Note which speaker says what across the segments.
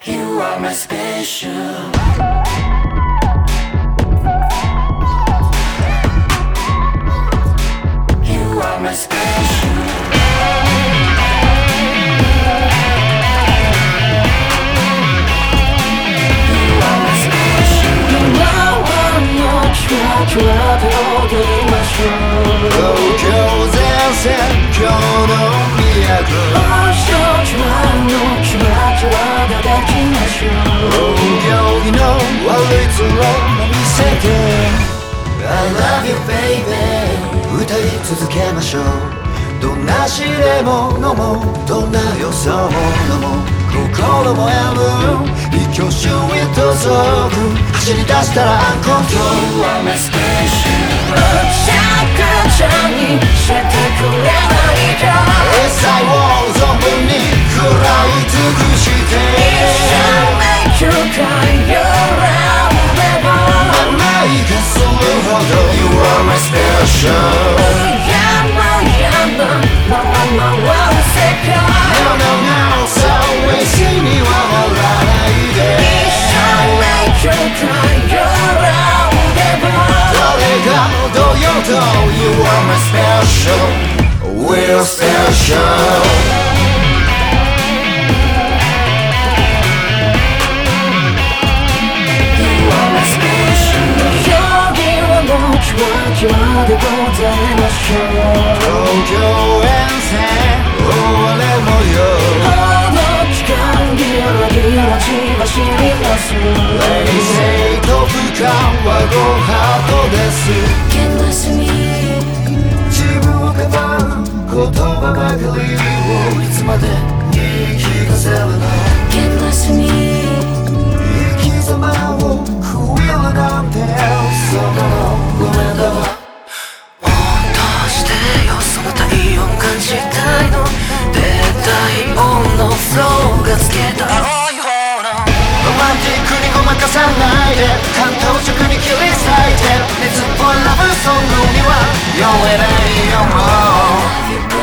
Speaker 1: You are my special. You are my special. You are my special. No one more try to踊りましょう。
Speaker 2: 東京前線今日の都。
Speaker 1: 王将チュアのキラキラで抱きましょう。
Speaker 2: 行儀の悪い面見せて I love you baby 歌い続けましょう。どんな試練も飲もうどんな予想も飲もう心もやむ一挙手へと走走り出したらアンコントロール
Speaker 1: You are my special. むちゃくちゃにしてくれないか。
Speaker 2: エサイを存分に食らい尽くして
Speaker 1: 一緒 make you cry your own level.
Speaker 2: 甘いがするほど You are my special. No, no, no, そう一緒にはならないでどれがどうようと You are my special. We're special.
Speaker 1: You are the golden ocean.
Speaker 2: 東京沿線終われもよ
Speaker 1: あの期間ギラギラ血走ります
Speaker 2: 冷静と不感はごハートです
Speaker 1: Can't listen me
Speaker 2: 自分をかばう言葉ばかりをいつまで言い聞かせるの
Speaker 1: Can't listen me
Speaker 2: 生き様を食いるなんてそんなのごめんだわ
Speaker 1: その体温感じたいの低体温のフローがつけた青い方の
Speaker 2: ロマンティックにごまかさないで感動直に切り裂いて熱っぽいラブソングには酔えないよもう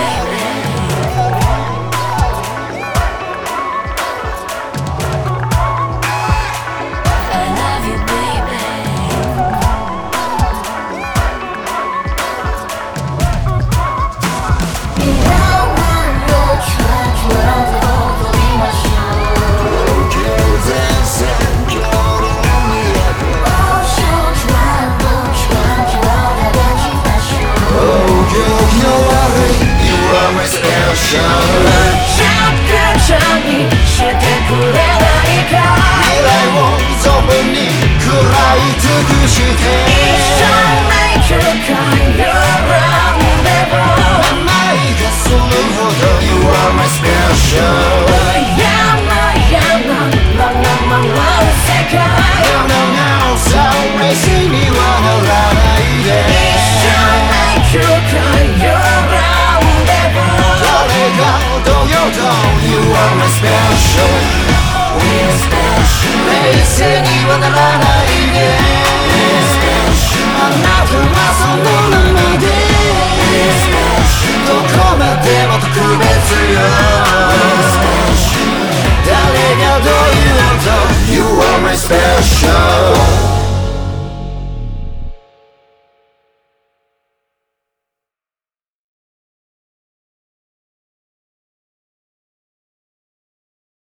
Speaker 1: むちゃくちゃにしてくれないか
Speaker 2: 未来を存分に食らい尽くして
Speaker 1: 一緒 make you cry your own level
Speaker 2: 甘いがするほど You are my special
Speaker 1: 世界
Speaker 2: No, no, no そう飯にはならないで
Speaker 1: 一緒 make you cry your own level
Speaker 2: 誰がどうようと You are my special
Speaker 1: We're special
Speaker 2: 冷静にはならないで
Speaker 1: We're special
Speaker 2: あなたはそのままで
Speaker 1: We're special
Speaker 2: どこまでも特別よ
Speaker 1: We're special
Speaker 2: 誰がどう言おうと You are my special